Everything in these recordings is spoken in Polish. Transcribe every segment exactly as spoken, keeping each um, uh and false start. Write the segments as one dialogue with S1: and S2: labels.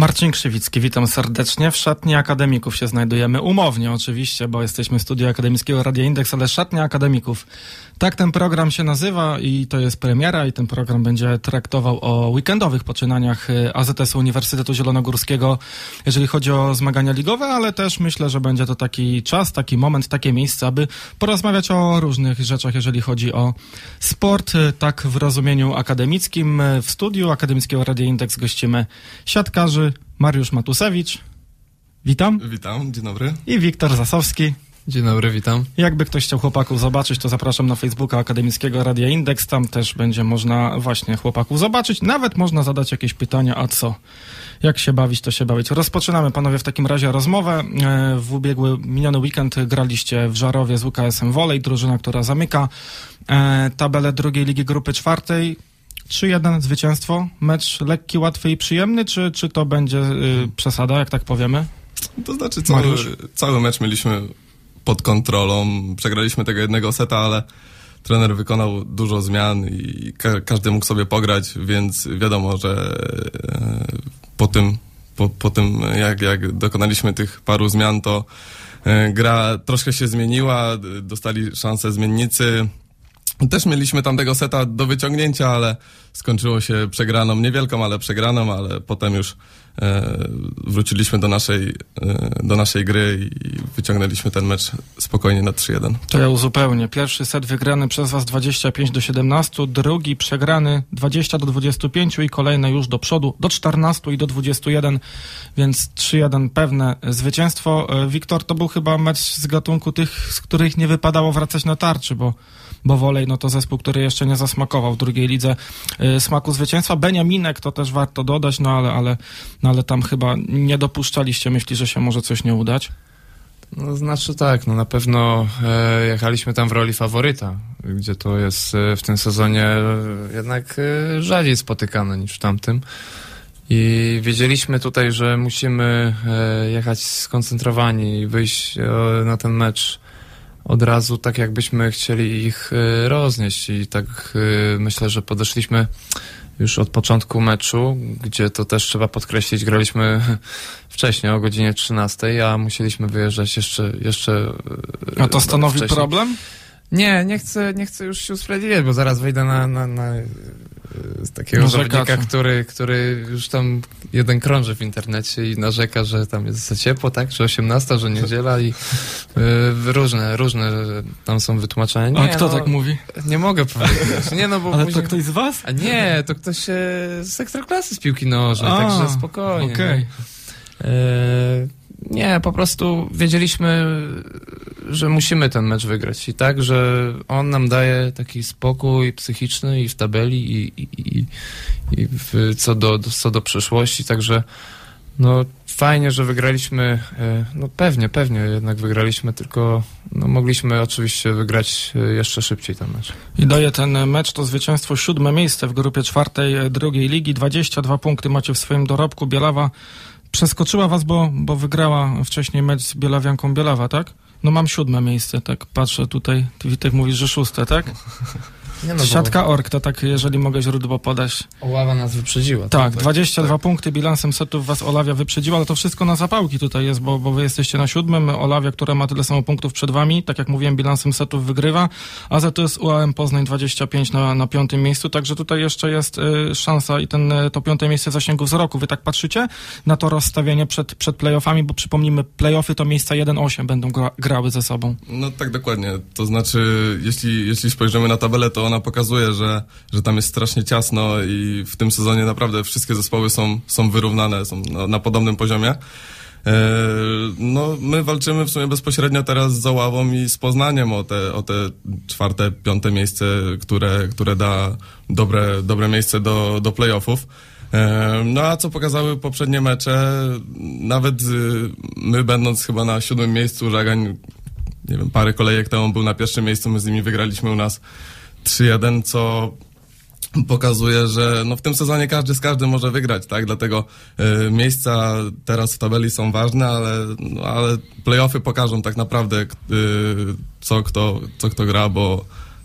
S1: Marcin Krzywicki, witam serdecznie. W szatni akademików się znajdujemy, umownie oczywiście, bo jesteśmy w studiu akademickiego Radia Indeks, ale szatnia akademików. Tak ten program się nazywa i to jest premiera i ten program będzie traktował o weekendowych poczynaniach A Z S-u Uniwersytetu Zielonogórskiego, jeżeli chodzi o zmagania ligowe, ale też myślę, że będzie to taki czas, taki moment, takie miejsce, aby porozmawiać o różnych rzeczach, jeżeli chodzi o sport, tak w rozumieniu akademickim. W studiu akademickiego Radia Indeks gościmy siatkarzy Mariusz Matusewicz. Witam.
S2: Witam, dzień dobry.
S1: I Wiktor Zasowski.
S3: Dzień dobry, witam.
S1: Jakby ktoś chciał chłopaków zobaczyć, to zapraszam na Facebooka Akademickiego Radia Indeks. Tam też będzie można właśnie chłopaków zobaczyć. Nawet można zadać jakieś pytania, a co? Jak się bawić, to się bawić. Rozpoczynamy, panowie, w takim razie rozmowę. W ubiegły, miniony weekend graliście w Żarowie z U K S-em Wolej, drużyna, która zamyka tabelę drugiej ligi grupy czwartej. trzy jeden zwycięstwo. Mecz lekki, łatwy i przyjemny, czy, czy to będzie y, przesada, jak tak powiemy?
S2: To znaczy cały, cały mecz mieliśmy pod kontrolą. Przegraliśmy tego jednego seta, ale trener wykonał dużo zmian i ka- każdy mógł sobie pograć, więc wiadomo, że e, po tym, po, po tym jak, jak dokonaliśmy tych paru zmian, to e, gra troszkę się zmieniła, dostali szansę zmiennicy. Też mieliśmy tamtego seta do wyciągnięcia, ale skończyło się przegraną, niewielką, ale przegraną, ale potem już e, wróciliśmy do naszej, e, do naszej gry i wyciągnęliśmy ten mecz spokojnie na trzy jeden.
S1: To ja uzupełnię. Pierwszy set wygrany przez was dwadzieścia pięć do siedemnastu, drugi przegrany dwadzieścia do dwudziestu pięciu i kolejne już do przodu do czternastu i do dwudziestu jeden, więc trzy jeden pewne zwycięstwo. Wiktor, to był chyba mecz z gatunku tych, z których nie wypadało wracać na tarczy, bo bo Wolej, no to zespół, który jeszcze nie zasmakował w drugiej lidze y, smaku zwycięstwa. Beniaminek to też warto dodać, no ale, ale, no ale tam chyba nie dopuszczaliście myśli, że się może coś nie udać.
S3: No znaczy tak, no na pewno e, jechaliśmy tam w roli faworyta, gdzie to jest e, w tym sezonie e, jednak e, rzadziej spotykane niż w tamtym. I wiedzieliśmy tutaj, że musimy e, jechać skoncentrowani i wyjść e, na ten mecz od razu tak, jakbyśmy chcieli ich y, roznieść i tak y, myślę, że podeszliśmy już od początku meczu, gdzie to też trzeba podkreślić, graliśmy wcześniej o godzinie trzynastej, a musieliśmy wyjeżdżać jeszcze... jeszcze
S1: y, a to stanowi
S3: wcześniej.
S1: Problem?
S3: Nie, nie chcę, nie chcę już się usprawiedliwiać, bo zaraz wejdę na, na, na z takiego no, zawodnika, który, który już tam jeden krąży w internecie i narzeka, że tam jest za ciepło, tak? Że osiemnasta, że niedziela i y, różne, różne tam są wytłumaczenia. Nie,
S1: a kto
S3: no,
S1: tak mówi?
S3: Nie mogę powiedzieć. Nie, no, bo
S1: ale
S3: później...
S1: to ktoś z was?
S3: A nie, to ktoś się z Ekstraklasy z piłki nożnej, a, także spokojnie.
S1: Okej.
S3: Okay. Y, nie, po prostu wiedzieliśmy, że musimy ten mecz wygrać i tak, że on nam daje taki spokój psychiczny i w tabeli i, i, i, i w, co, do, co do przyszłości, także no fajnie, że wygraliśmy, no pewnie, pewnie jednak wygraliśmy, tylko no, mogliśmy oczywiście wygrać jeszcze szybciej ten mecz.
S1: I daje ten mecz to zwycięstwo siódme miejsce w grupie czwartej drugiej ligi, dwadzieścia dwa punkty macie w swoim dorobku. Bielawa przeskoczyła was, bo, bo wygrała wcześniej mecz z Bielawianką Bielawa, tak? No mam siódme miejsce, tak patrzę tutaj. Ty, Witek, mówisz, że szóste, tak? Nie no, siatka bo... Ork, to tak, jeżeli mogę źródło podać.
S3: Oława nas wyprzedziła.
S1: Tak, tak dwadzieścia dwa tak. Punkty bilansem setów was Olawia wyprzedziła, ale to wszystko na zapałki tutaj jest, bo, bo wy jesteście na siódmym. Olawia, która ma tyle samo punktów przed wami, tak jak mówiłem, bilansem setów wygrywa. A Z S U A M Poznań dwadzieścia pięć na, na piątym miejscu, także tutaj jeszcze jest y, szansa i ten, to piąte miejsce w zasięgu wzroku. Wy tak patrzycie na to rozstawienie przed, przed playoffami, bo przypomnijmy, playoffy to miejsca jeden osiem będą gra, grały ze sobą.
S2: No tak, dokładnie. To znaczy, jeśli, jeśli spojrzymy na tabelę, to ona pokazuje, że, że tam jest strasznie ciasno i w tym sezonie naprawdę wszystkie zespoły są, są wyrównane, są na, na podobnym poziomie. E, no, my walczymy w sumie bezpośrednio teraz z Oławą i z Poznaniem o te, o te czwarte, piąte miejsce, które, które da dobre, dobre miejsce do, do playoffów. E, no a co pokazały poprzednie mecze, nawet my będąc chyba na siódmym miejscu, Żagań, nie wiem, parę kolejek temu był na pierwszym miejscu, my z nimi wygraliśmy u nas trzy jeden, co pokazuje, że no w tym sezonie każdy z każdym może wygrać, tak? Dlatego y, miejsca teraz w tabeli są ważne, ale, no, ale play-offy pokażą tak naprawdę y, co, kto, co kto gra, bo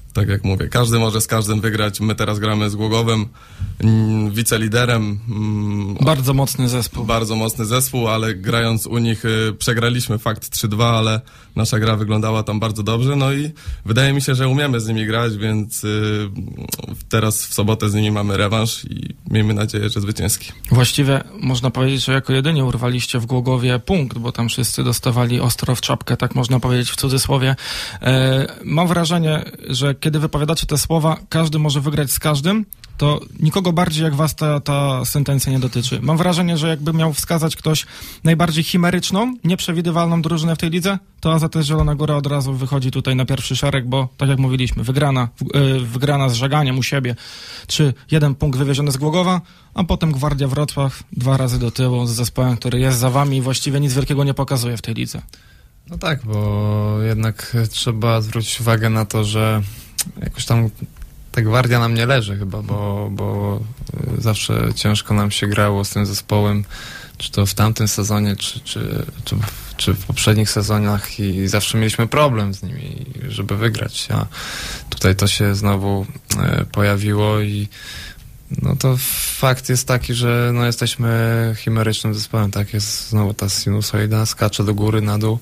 S2: Tak jak mówię, każdy może z każdym wygrać. My teraz gramy z Głogowem, mm, wiceliderem. Mm,
S1: bardzo mocny zespół.
S2: Bardzo mocny zespół, ale grając u nich y, przegraliśmy fakt trzy dwa, ale nasza gra wyglądała tam bardzo dobrze. No i wydaje mi się, że umiemy z nimi grać, więc y, teraz w sobotę z nimi mamy rewanż i miejmy nadzieję, że zwycięski.
S1: Właściwie można powiedzieć, że jako jedynie urwaliście w Głogowie punkt, bo tam wszyscy dostawali ostro w czapkę, tak można powiedzieć w cudzysłowie. E, mam wrażenie, że kiedy wypowiadacie te słowa, każdy może wygrać z każdym, to nikogo bardziej jak was ta, ta sentencja nie dotyczy. Mam wrażenie, że jakby miał wskazać ktoś najbardziej chimeryczną, nieprzewidywalną drużynę w tej lidze, to A Z S Zielona Góra od razu wychodzi tutaj na pierwszy szereg, bo tak jak mówiliśmy, wygrana, yy, wygrana z Żaganiem u siebie, czy jeden punkt wywieziony z Głogowa, a potem Gwardia Wrocław dwa razy do tyłu z zespołem, który jest za wami i właściwie nic wielkiego nie pokazuje w tej lidze.
S3: No tak, bo jednak trzeba zwrócić uwagę na to, że jakoś tam ta Gwardia nam nie leży chyba, bo, bo zawsze ciężko nam się grało z tym zespołem, czy to w tamtym sezonie, czy, czy, czy, czy w poprzednich sezonach i zawsze mieliśmy problem z nimi, żeby wygrać, a tutaj to się znowu pojawiło i no to fakt jest taki, że no jesteśmy chimerycznym zespołem, tak, jest znowu ta sinusoida, skacze do góry, na dół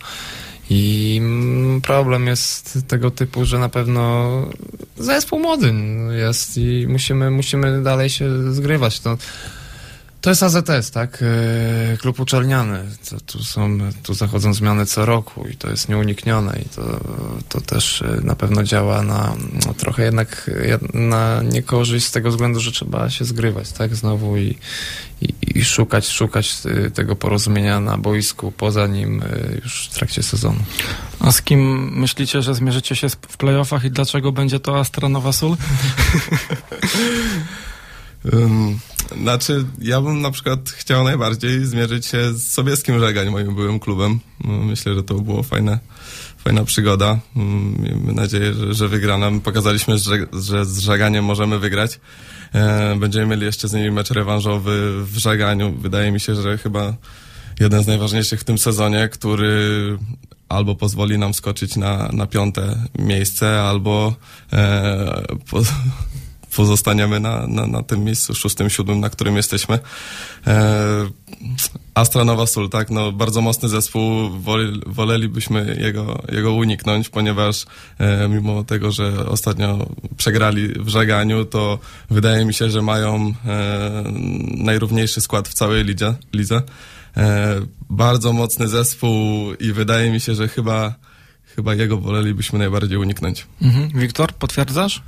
S3: i problem jest tego typu, że na pewno zespół młody jest i musimy, musimy dalej się zgrywać. To, to jest A Z S, tak? Klub uczelniany. To, tu są, tu zachodzą zmiany co roku i to jest nieuniknione i to, to też na pewno działa na no, trochę jednak na niekorzyść z tego względu, że trzeba się zgrywać, tak? Znowu i, i, i szukać, szukać tego porozumienia na boisku, poza nim już w trakcie sezonu.
S1: A z kim myślicie, że zmierzycie się w playoffach i dlaczego będzie to Astra Nowa Sól?
S2: um. Znaczy, ja bym na przykład chciał najbardziej zmierzyć się z Sobieskim Żegań, moim byłym klubem. Myślę, że to było fajne, fajna przygoda. Miejmy nadzieję, że, że wygrana. Pokazaliśmy, że, że z Żeganiem możemy wygrać. Będziemy mieli jeszcze z nimi mecz rewanżowy w Żeganiu. Wydaje mi się, że chyba jeden z najważniejszych w tym sezonie, który albo pozwoli nam skoczyć na, na piąte miejsce, albo e, po, pozostaniemy na, na, na tym miejscu szóstym, siódmym, na którym jesteśmy. E, Astra Nowa Sól, tak, no bardzo mocny zespół, woli, wolelibyśmy jego, jego uniknąć, ponieważ e, mimo tego, że ostatnio przegrali w Żeganiu, to wydaje mi się, że mają e, najrówniejszy skład w całej lidze. lidze. E, bardzo mocny zespół i wydaje mi się, że chyba, chyba jego wolelibyśmy najbardziej uniknąć.
S1: Mhm. Wiktor, potwierdzasz?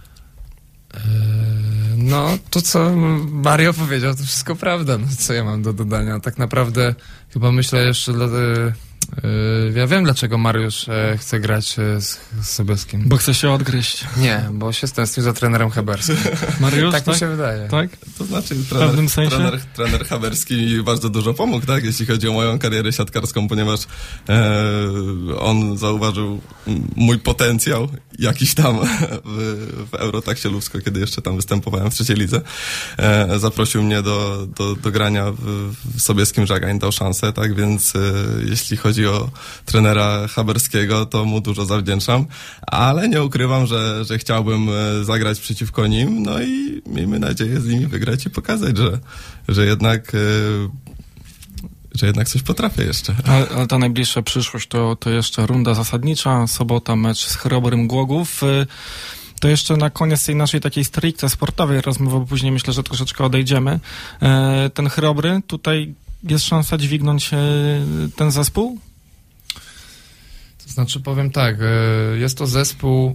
S3: No, to co Mario powiedział, to wszystko prawda. No, co ja mam do dodania? Tak naprawdę chyba myślę jeszcze dla... Yy, ja wiem, dlaczego Mariusz e, chce grać e, z, z Sobieskim.
S1: Bo chce się odgryźć.
S3: Nie, bo się stęsknił za trenerem Haberskim.
S1: Mariusz,
S3: tak,
S1: tak
S3: mi się wydaje.
S1: Tak?
S2: To znaczy
S1: w
S2: trener,
S1: pewnym sensie?
S2: trener, trener Haberski mi bardzo dużo pomógł, tak, jeśli chodzi o moją karierę siatkarską, ponieważ e, on zauważył mój potencjał jakiś tam w, w Eurotaksie Lubsko, kiedy jeszcze tam występowałem w trzeciej lidze. E, zaprosił mnie do, do, do grania w, w Sobieskim Żagań, dał szansę, tak, więc e, jeśli chodzi o trenera Haberskiego, to mu dużo zawdzięczam, ale nie ukrywam, że, że chciałbym zagrać przeciwko nim, no i miejmy nadzieję z nimi wygrać i pokazać, że, że jednak że jednak coś potrafię jeszcze.
S1: Ale, ale ta najbliższa przyszłość to, to jeszcze runda zasadnicza, sobota mecz z Chrobrym Głogów. To jeszcze na koniec tej naszej takiej stricte sportowej rozmowy, bo później myślę, że troszeczkę odejdziemy. Ten Chrobry, tutaj jest szansa dźwignąć ten zespół?
S3: To znaczy, powiem tak, jest to zespół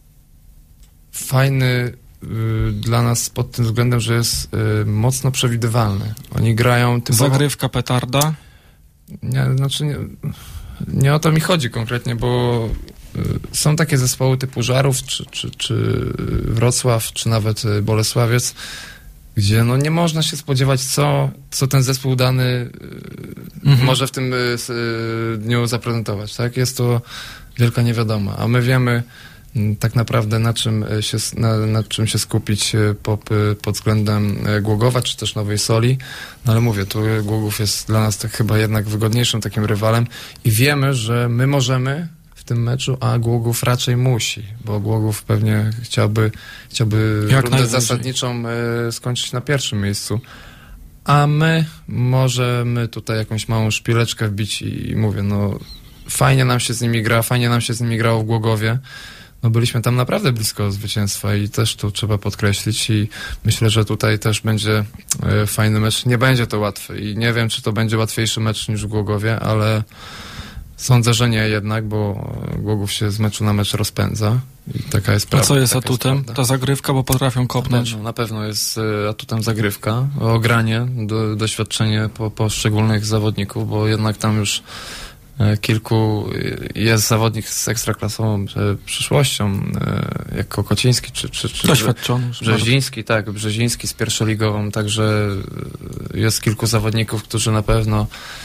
S3: fajny dla nas pod tym względem, że jest mocno przewidywalny. Oni grają typowo...
S1: Zagrywka, petarda?
S3: Nie, znaczy nie, nie o to mi chodzi konkretnie, bo są takie zespoły typu Żarów, czy, czy, czy Wrocław, czy nawet Bolesławiec, gdzie no nie można się spodziewać, co, co ten zespół dany mhm. może w tym y, dniu zaprezentować. Tak? Jest to wielka niewiadoma, a my wiemy y, tak naprawdę na czym się, na, na czym się skupić y, pod, y, pod względem y, Głogowa, czy też Nowej Soli. No ale mówię, tu Głogów jest dla nas tak chyba jednak wygodniejszym takim rywalem i wiemy, że my możemy w tym meczu, a Głogów raczej musi, bo Głogów pewnie chciałby, chciałby
S1: Jak
S3: rundę
S1: najwyżej.
S3: zasadniczą y, skończyć na pierwszym miejscu. A my możemy tutaj jakąś małą szpileczkę wbić i, i mówię, no fajnie nam się z nimi gra, fajnie nam się z nimi grało w Głogowie. No byliśmy tam naprawdę blisko zwycięstwa i też to trzeba podkreślić i myślę, że tutaj też będzie e, fajny mecz. Nie będzie to łatwy i nie wiem, czy to będzie łatwiejszy mecz niż w Głogowie, ale sądzę, że nie jednak, bo Głogów się z meczu na mecz rozpędza i taka jest
S1: A
S3: prawda.
S1: co jest
S3: taka
S1: atutem?
S3: prawda.
S1: Ta zagrywka, bo potrafią kopnąć.
S3: No, na pewno jest e, atutem zagrywka, ogranie, do, doświadczenie po, poszczególnych zawodników, bo jednak tam już e, kilku e, jest zawodnik z ekstraklasową e, przyszłością, e, jak Kokociński czy, czy, czy
S1: Doświadczony. już
S3: Brzeziński, tak, Brzeziński z pierwszoligową, także e, jest kilku zawodników, którzy na pewno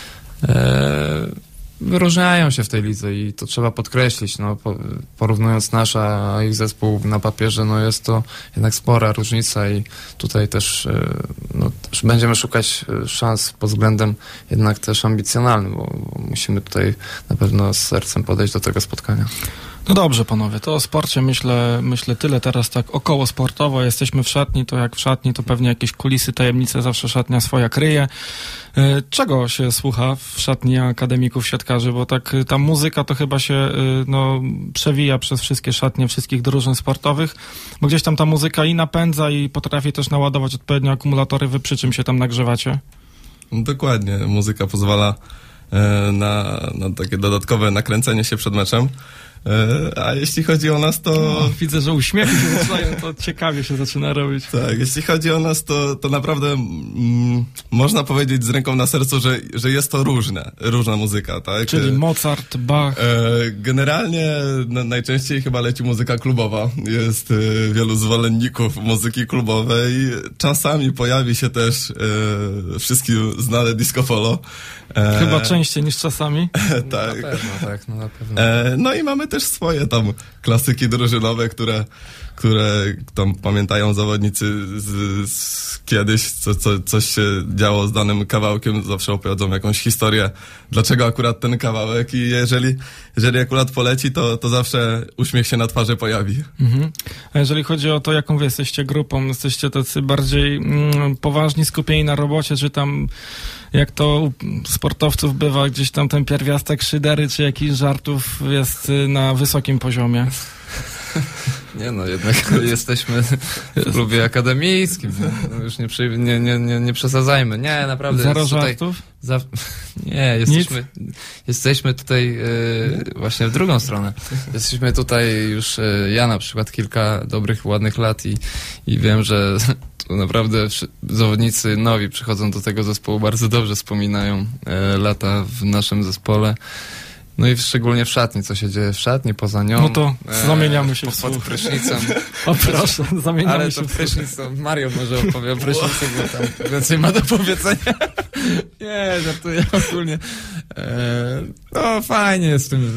S3: e, wyróżniają się w tej lidze i to trzeba podkreślić, no, po, porównując nasz, a ich zespół na papierze, no jest to jednak spora różnica i tutaj też, no, też będziemy szukać szans pod względem jednak też ambicjonalnym, bo, bo musimy tutaj na pewno z sercem podejść do tego spotkania.
S1: No dobrze, panowie, to o sporcie myślę, myślę tyle teraz tak około sportowo. Jesteśmy w szatni, to jak w szatni, to pewnie jakieś kulisy, tajemnice zawsze szatnia swoja kryje. Czego się słucha w szatni akademików siatkarzy? Bo tak ta muzyka to chyba się no, przewija przez wszystkie szatnie wszystkich drużyn sportowych, bo gdzieś tam ta muzyka i napędza i potrafi też naładować odpowiednio akumulatory. Wy przy czym się tam nagrzewacie?
S2: Dokładnie, muzyka pozwala e, na, na takie dodatkowe nakręcenie się przed meczem. A jeśli chodzi o nas, to...
S1: No, widzę, że uśmiechy się zaczynają, to ciekawie się zaczyna robić.
S2: Tak, jeśli chodzi o nas, to, to naprawdę mm, można powiedzieć z ręką na sercu, że, że jest to różne, różna muzyka, tak?
S1: Czyli Mozart, Bach.
S2: E, generalnie na, najczęściej chyba leci muzyka klubowa. Jest e, wielu zwolenników muzyki klubowej. Czasami pojawi się też e, wszystkim znane disco polo. E,
S1: Chyba częściej niż czasami.
S2: tak.
S3: Na pewno, tak, no na pewno.
S2: E, no i mamy też swoje tam klasyki drużynowe, które, które tam pamiętają zawodnicy z, z kiedyś, co, co, coś się działo z danym kawałkiem, zawsze opowiedzą jakąś historię, dlaczego akurat ten kawałek i jeżeli, jeżeli akurat poleci, to, to zawsze uśmiech się na twarzy pojawi.
S1: Mhm. A jeżeli chodzi o to, jaką wy jesteście grupą, jesteście tacy bardziej mm, poważni, skupieni na robocie, czy tam jak to u sportowców bywa, gdzieś tam ten pierwiastek szydery, czy jakichś żartów jest na wysokim poziomie?
S3: Nie no, jednak jesteśmy w klubie akademickim. No już nie, przy, nie, nie, nie, nie przesadzajmy. Nie, naprawdę.
S1: Zero
S3: jest tutaj,
S1: żartów?
S3: Za, nie, jesteśmy, jesteśmy tutaj e, właśnie w drugą stronę. Jesteśmy tutaj już, e, ja na przykład kilka dobrych, ładnych lat i, i wiem, że tu naprawdę zawodnicy nowi przychodzą do tego zespołu, bardzo dobrze wspominają e, lata w naszym zespole. No i szczególnie w szatni, co się dzieje w szatni, poza nią.
S1: No to zamieniamy się
S3: e,
S1: w
S3: pod
S1: słuch.
S3: prysznicem.
S1: O proszę, zamieniamy
S3: Ale
S1: się
S3: to
S1: w słuch.
S3: prysznic, to Mario może opowie o prysznicu, bo tam więcej ma do powiedzenia. Nie, żartuję ogólnie. E, no fajnie jest w tym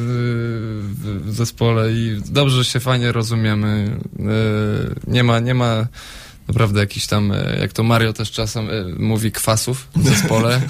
S3: w, w zespole i dobrze, że się fajnie rozumiemy. E, nie ma, nie ma naprawdę jakichś tam, jak to Mario też czasem e, mówi, kwasów w zespole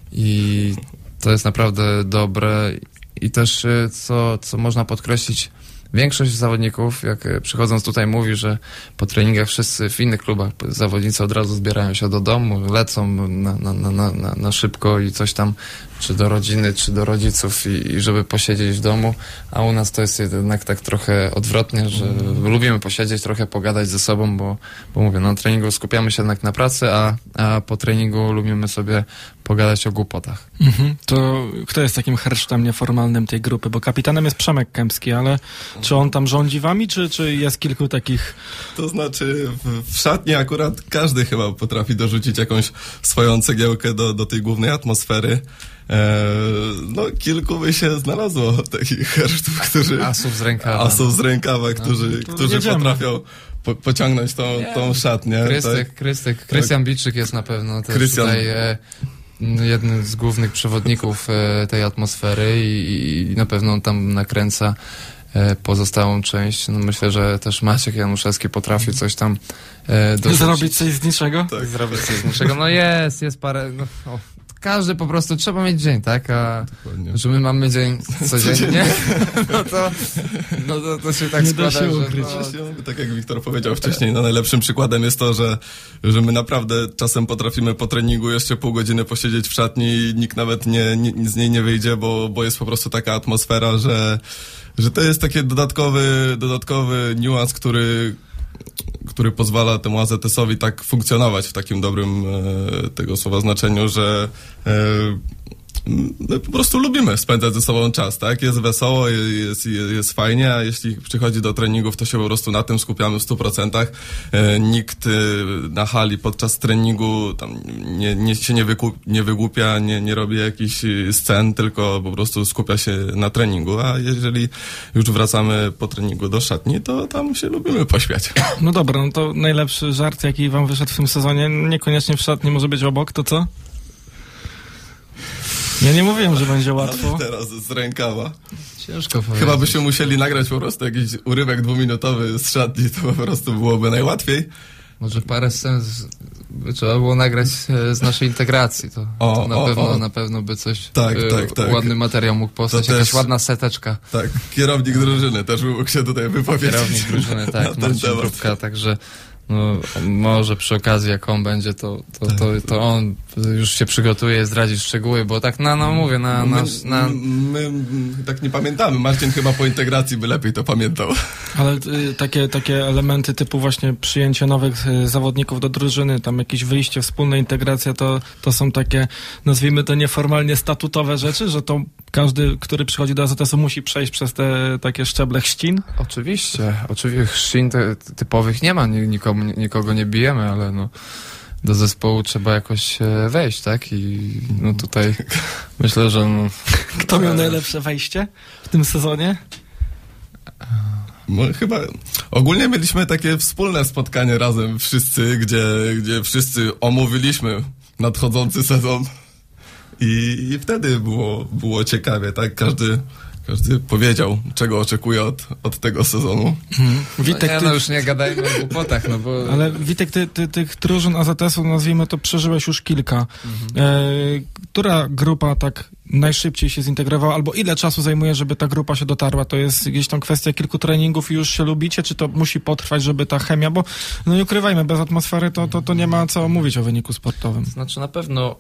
S3: i to jest naprawdę dobre. I też, co, co można podkreślić, większość zawodników, jak przychodząc tutaj, mówi, że po treningach wszyscy w innych klubach zawodnicy od razu zbierają się do domu, lecą na, na, na, na, na szybko i coś tam, czy do rodziny, czy do rodziców i, i żeby posiedzieć w domu, a u nas to jest jednak tak trochę odwrotnie, że mm. lubimy posiedzieć, trochę pogadać ze sobą, bo, bo mówię, na treningu skupiamy się jednak na pracy, a, a po treningu lubimy sobie pogadać o głupotach.
S1: Mhm. To kto jest takim hersztem nieformalnym tej grupy? Bo kapitanem jest Przemek Kępski, ale czy on tam rządzi wami, czy, czy jest kilku takich...
S2: To znaczy w, w szatni akurat każdy chyba potrafi dorzucić jakąś swoją cegiełkę do, do tej głównej atmosfery. E, no kilku by się znalazło takich hersztów, którzy...
S3: Asów z rękawa.
S2: Asów z rękawa, którzy,
S1: no,
S2: którzy
S1: jedziemy.
S2: potrafią po, pociągnąć tą, tą szatnię.
S3: Krystek,
S2: tak?
S3: Krystek, Krystian Biczyk jest na pewno też
S2: Krystian.
S3: tutaj e, jednym z głównych przewodników e, tej atmosfery i, i na pewno on tam nakręca e, pozostałą część. No myślę, że też Maciek Januszewski potrafi coś tam e, dorzucić.
S1: Zrobić coś z niczego?
S2: Tak.
S3: Zrobić coś z niczego. No jest, jest parę... No, o, każdy po prostu trzeba mieć dzień, tak? A
S2: Dokładnie.
S3: że my mamy dzień codziennie, no to, no to, to się tak
S1: Nie
S3: składa,
S1: da się
S3: że
S1: ukryć.
S3: no,
S2: Tak jak Wiktor powiedział wcześniej, no najlepszym przykładem jest to, że, że my naprawdę czasem potrafimy po treningu jeszcze pół godziny posiedzieć w szatni i nikt nawet nie, nie, z niej nie wyjdzie, bo, bo jest po prostu taka atmosfera, że, że to jest taki dodatkowy, dodatkowy niuans, który, który pozwala temu A Z S-owi tak funkcjonować w takim dobrym e, tego słowa znaczeniu, że e, my po prostu lubimy spędzać ze sobą czas, tak? Jest wesoło, jest, jest, jest fajnie, a jeśli przychodzi do treningów, to się po prostu na tym skupiamy w stu procentach. E, nikt e, na hali podczas treningu tam nie, nie, się nie, wykup, nie wygłupia, nie, nie robi jakichś scen, tylko po prostu skupia się na treningu, a jeżeli już wracamy po treningu do szatni, to tam się lubimy pośmiać.
S1: No dobra, no to najlepszy żart, jaki wam wyszedł w tym sezonie, niekoniecznie w szatni, może być obok, to co? Ja nie mówiłem, że będzie łatwo.
S2: Teraz z rękawa.
S3: ciężko powiedzieć.
S2: Chyba byśmy musieli nagrać po prostu jakiś urywek dwuminutowy z szatni, to po prostu byłoby najłatwiej.
S3: Może parę scen z, by trzeba było nagrać e, z naszej integracji, to,
S2: O,
S3: to na,
S2: o,
S3: pewno,
S2: o.
S3: na pewno by coś,
S2: Tak,
S3: e,
S2: tak, tak.
S3: ładny materiał mógł powstać,
S2: To
S3: jakaś
S2: też-
S3: ładna seteczka.
S2: Tak, kierownik drużyny też by mógł się tutaj wypowiedzieć.
S3: Kierownik drużyny,
S2: na
S3: tak,
S2: ten
S3: Marcin
S2: temat.
S3: Próbka, także no, może przy okazji jak on będzie, to, to, to, to on już się przygotuje, zdradzi szczegóły, bo tak na, no mówię, na, na, na,
S2: My, my tak nie pamiętamy. Marcin chyba po integracji by lepiej to pamiętał.
S1: Ale y, takie, takie elementy typu właśnie przyjęcie nowych y, zawodników do drużyny, tam jakieś wyjście, wspólna integracja, to, to są takie, nazwijmy to nieformalnie statutowe rzeczy, że to każdy, który przychodzi do A Z S-u, musi przejść przez te takie szczeble chrzcin.
S3: Oczywiście, oczywiście chrzcin te, typowych nie ma, nikomu, nikogo nie bijemy, ale no do zespołu trzeba jakoś e, wejść, tak? I no tutaj myślę, że no,
S1: Kto miał najlepsze wejście w tym sezonie?
S2: No, chyba ogólnie mieliśmy takie wspólne spotkanie razem wszyscy, gdzie, gdzie wszyscy omówiliśmy nadchodzący sezon i, i wtedy było, było ciekawie, tak? Każdy, każdy powiedział, czego oczekuje od, od tego sezonu.
S1: Hmm. Witek,
S3: nie,
S1: ty,
S3: no już nie gadajmy o głupotach, no bo...
S1: ale Witek, ty, ty tych drużyn A Z S-u, nazwijmy to, przeżyłeś już kilka.
S3: Mhm.
S1: E, która grupa tak najszybciej się zintegrowała, albo ile czasu zajmuje, żeby ta grupa się dotarła? To jest gdzieś tam kwestia kilku treningów i już się lubicie, czy to musi potrwać, żeby ta chemia, bo no nie ukrywajmy, bez atmosfery to, to, to nie ma co mówić o wyniku sportowym.
S3: Znaczy na pewno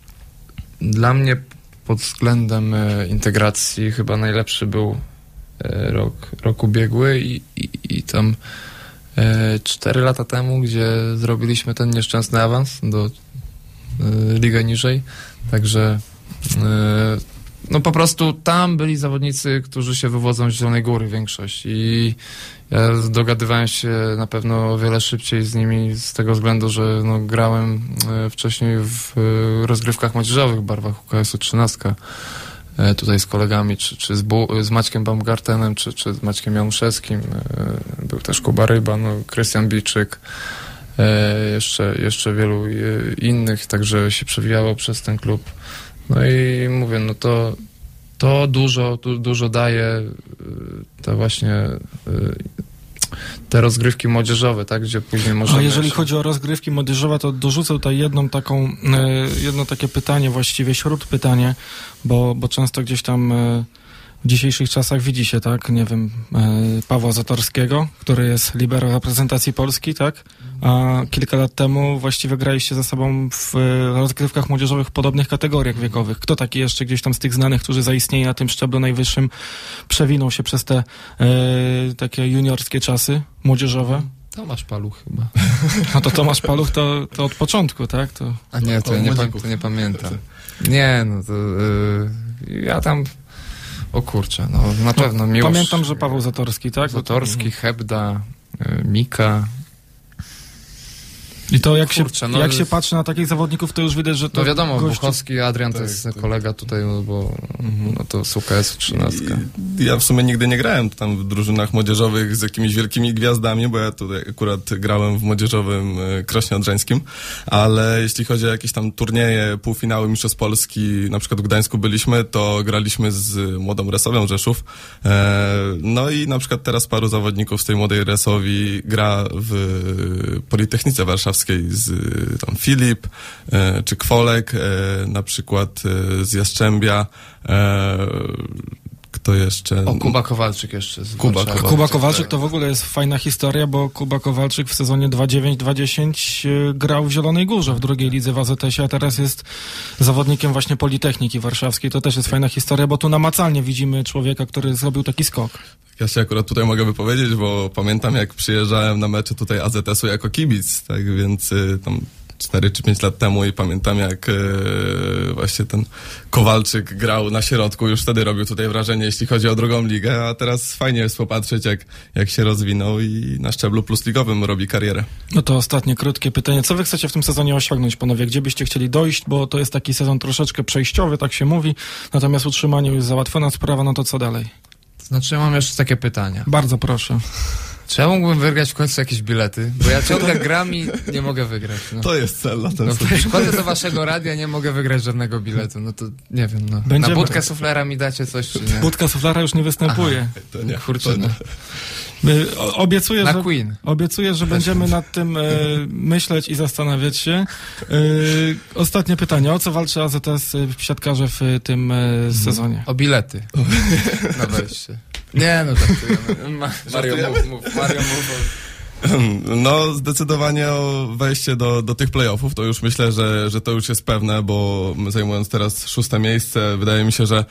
S3: dla mnie pod względem e, integracji chyba najlepszy był e, rok, rok ubiegły i, i, i tam e, cztery lata temu, gdzie zrobiliśmy ten nieszczęsny awans do e, ligę niżej, także e, no po prostu tam byli zawodnicy, którzy się wywodzą z Zielonej Góry, większość, i ja dogadywałem się na pewno o wiele szybciej z nimi z tego względu, że no, grałem e, wcześniej w e, rozgrywkach młodzieżowych w barwach U K S-u trzynaście e, tutaj z kolegami, czy, czy z, Bu- z Maćkiem Baumgartenem, czy, czy z Maćkiem Januszewskim, e, był też Kuba Ryba, no, Krystian Biczyk, e, jeszcze, jeszcze wielu e, innych, także się przewijało przez ten klub. No i mówię, no to to dużo, du, dużo daje y, te właśnie y, te rozgrywki młodzieżowe, tak, gdzie później możemy...
S1: A jeżeli
S3: się...
S1: chodzi o rozgrywki młodzieżowe, to dorzucę tutaj jedną taką, e, jedno takie pytanie, właściwie śród pytanie, bo, bo często gdzieś tam e, w dzisiejszych czasach widzi się, tak, nie wiem, e, Pawła Zatorskiego, który jest libero reprezentacji Polski, tak, a kilka lat temu właściwie graliście ze sobą w e, rozgrywkach młodzieżowych w podobnych kategoriach wiekowych. Kto taki jeszcze gdzieś tam z tych znanych, którzy zaistnieli na tym szczeblu najwyższym, przewinął się przez te e, takie juniorskie czasy młodzieżowe?
S3: Tomasz Paluch chyba.
S1: A to Tomasz Paluch to, to od początku, tak? To...
S3: A nie, to ja nie, pa- to nie pamiętam. Nie, no to y, ja tam... O kurczę, no na pewno Miłosz...
S1: Pamiętam, że Paweł Zatorski, tak?
S3: Zatorski, Hebda, y, Mika...
S1: I to jak,
S3: Kurczę,
S1: się,
S3: no
S1: jak
S3: jest-
S1: się patrzy na takich zawodników, to już widać, że to
S3: No wiadomo,
S1: gościu...
S3: Buchowski, Adrian to
S2: Tak,
S3: jest
S2: tak.
S3: kolega tutaj, no bo no to z U K S-u trzynaście.
S2: I ja w sumie nigdy nie grałem tam w drużynach młodzieżowych z jakimiś wielkimi gwiazdami, bo ja tutaj akurat grałem w młodzieżowym e, Krośnie Odrzańskim, ale jeśli chodzi o jakieś tam turnieje, półfinały Mistrzostw Polski, na przykład w Gdańsku byliśmy, to graliśmy z Młodą Resowią Rzeszów. E, no i na przykład teraz paru zawodników z tej Młodej Resowi gra w Politechnice Warszawskiej. warszawskiej z tam Filip, e, czy Kwolek, e, na przykład e, z Jastrzębia, e, kto jeszcze?
S3: O, Kuba Kowalczyk jeszcze z
S2: Kuba,
S3: Warszawy.
S1: Kuba Kowalczyk to w ogóle jest fajna historia, bo Kuba Kowalczyk w sezonie dwa dziewięć dwa dziesięć grał w Zielonej Górze w drugiej lidze w A Z S-ie, a teraz jest zawodnikiem właśnie Politechniki Warszawskiej. To też jest fajna historia, bo tu namacalnie widzimy człowieka, który zrobił taki skok.
S2: Ja się akurat tutaj mogę wypowiedzieć, bo pamiętam, jak przyjeżdżałem na mecze tutaj A Z S-u jako kibic, tak więc y, tam cztery czy pięć lat temu i pamiętam, jak e, właśnie ten Kowalczyk grał na środku, już wtedy robił tutaj wrażenie, jeśli chodzi o drugą ligę, a teraz fajnie jest popatrzeć, jak, jak się rozwinął i na szczeblu plusligowym robi karierę.
S1: No to ostatnie krótkie pytanie. Co wy chcecie w tym sezonie osiągnąć, panowie? Gdzie byście chcieli dojść? Bo to jest taki sezon troszeczkę przejściowy, tak się mówi, natomiast utrzymanie już załatwiona sprawa, no to co dalej?
S3: Znaczy, ja mam jeszcze takie pytania.
S1: Bardzo proszę.
S3: Czy ja mógłbym wygrać w końcu jakieś bilety? Bo ja ciągle gram i nie mogę wygrać. No.
S2: To jest cel na ten
S3: No,
S2: sezon.
S3: przychodzę do waszego radia, nie mogę wygrać żadnego biletu. No to nie wiem, no.
S1: Będziemy.
S3: Na budkę suflera mi dacie coś, czy nie?
S1: Budka suflara już nie występuje.
S2: To nie,
S3: Kurczę,
S2: to nie.
S3: no.
S1: Y, o- Obiecuję,
S3: Na
S1: że,
S3: Queen.
S1: obiecuję, że będziemy nad tym e, myśleć i zastanawiać się. E, ostatnie pytanie. O co walczy A Z S w siatkarze w tym e, sezonie?
S3: O bilety. Na wejście. Nie, no żartujemy. Ma, Mario, mów, mów. Mario, mów.
S2: No, zdecydowanie o wejście do, do tych playoffów, to już myślę, że, że to już jest pewne, bo my zajmując teraz szóste miejsce, wydaje mi się, że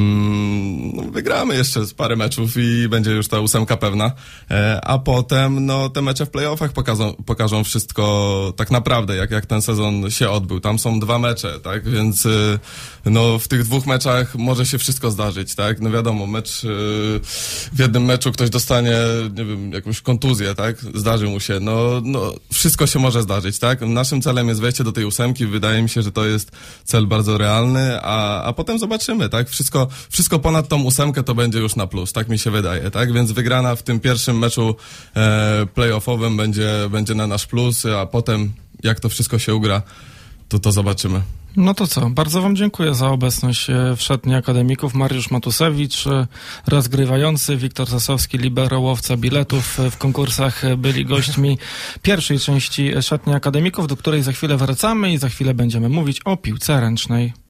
S2: mm, no, wygramy jeszcze z parę meczów i będzie już ta ósemka pewna, e, a potem no, te mecze w playoffach pokażą, pokażą wszystko tak naprawdę, jak, jak ten sezon się odbył. Tam są dwa mecze, tak, więc y, no, w tych dwóch meczach może się wszystko zdarzyć, tak, no wiadomo, mecz, y, w jednym meczu ktoś dostanie, nie wiem, jakąś kontuzję, tak, zdarzy mu się, no, no wszystko się może zdarzyć, tak? Naszym celem jest wejście do tej ósemki, wydaje mi się, że to jest cel bardzo realny, a, a potem zobaczymy, tak? Wszystko, wszystko ponad tą ósemkę to będzie już na plus, tak mi się wydaje, tak? Więc wygrana w tym pierwszym meczu e, playoffowym będzie, będzie na nasz plus, a potem jak to wszystko się ugra, to to zobaczymy.
S1: No to co? Bardzo wam dziękuję za obecność e, w Szatni Akademików. Mariusz Matusewicz, e, rozgrywający, Wiktor Zasowski, libero, łowca biletów e, w konkursach e, byli gośćmi pierwszej części Szatni Akademików, do której za chwilę wracamy i za chwilę będziemy mówić o piłce ręcznej.